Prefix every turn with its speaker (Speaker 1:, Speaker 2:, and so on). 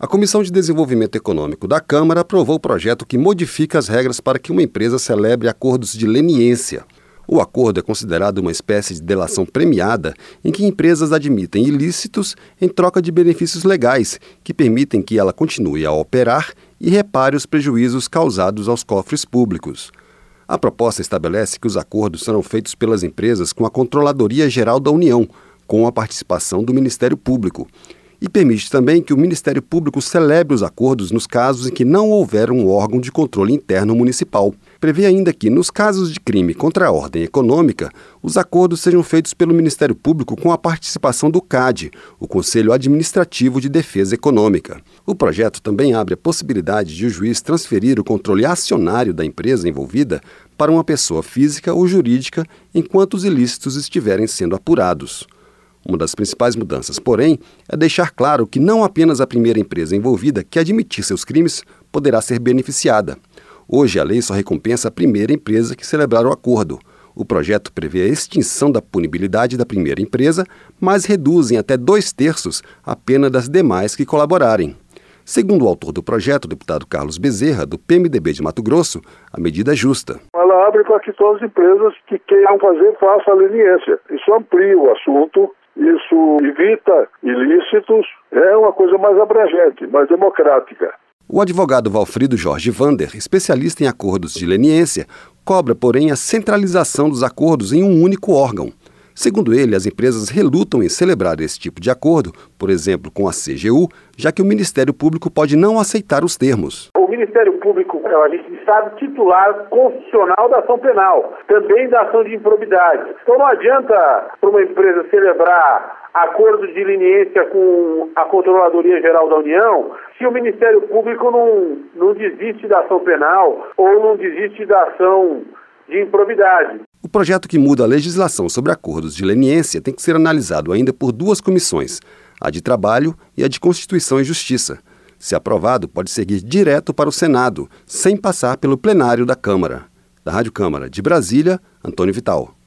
Speaker 1: A Comissão de Desenvolvimento Econômico da Câmara aprovou o projeto que modifica as regras para que uma empresa celebre acordos de leniência. O acordo é considerado uma espécie de delação premiada em que empresas admitem ilícitos em troca de benefícios legais que permitem que ela continue a operar e repare os prejuízos causados aos cofres públicos. A proposta estabelece que os acordos serão feitos pelas empresas com a Controladoria Geral da União, com a participação do Ministério Público. E permite também que o Ministério Público celebre os acordos nos casos em que não houver um órgão de controle interno municipal. Prevê ainda que, nos casos de crime contra a ordem econômica, os acordos sejam feitos pelo Ministério Público com a participação do CAD, o Conselho Administrativo de Defesa Econômica. O projeto também abre a possibilidade de o juiz transferir o controle acionário da empresa envolvida para uma pessoa física ou jurídica enquanto os ilícitos estiverem sendo apurados. Uma das principais mudanças, porém, é deixar claro que não apenas a primeira empresa envolvida que admitir seus crimes poderá ser beneficiada. Hoje, a lei só recompensa a primeira empresa que celebrar o acordo. O projeto prevê a extinção da punibilidade da primeira empresa, mas reduz em até 2/3 a pena das demais que colaborarem. Segundo o autor do projeto, o deputado Carlos Bezerra, do PMDB de Mato Grosso, a medida é justa.
Speaker 2: Ela abre para que todas as empresas que queiram fazer façam a leniência. Isso amplia o assunto. Isso evita ilícitos, é uma coisa mais abrangente, mais democrática.
Speaker 1: O advogado Valfrido Jorge Vander, especialista em acordos de leniência, cobra, porém, a centralização dos acordos em um único órgão. Segundo ele, as empresas relutam em celebrar esse tipo de acordo, por exemplo, com a CGU, já que o Ministério Público pode não aceitar os termos.
Speaker 3: O Ministério Público é o Estado titular constitucional da ação penal, também da ação de improbidade. Então não adianta para uma empresa celebrar acordo de leniência com a Controladoria Geral da União se o Ministério Público não desiste da ação penal ou não desiste da ação de improbidade.
Speaker 1: O projeto que muda a legislação sobre acordos de leniência tem que ser analisado ainda por 2 comissões, a de Trabalho e a de Constituição e Justiça. Se aprovado, pode seguir direto para o Senado, sem passar pelo plenário da Câmara. Da Rádio Câmara de Brasília, Antônio Vital.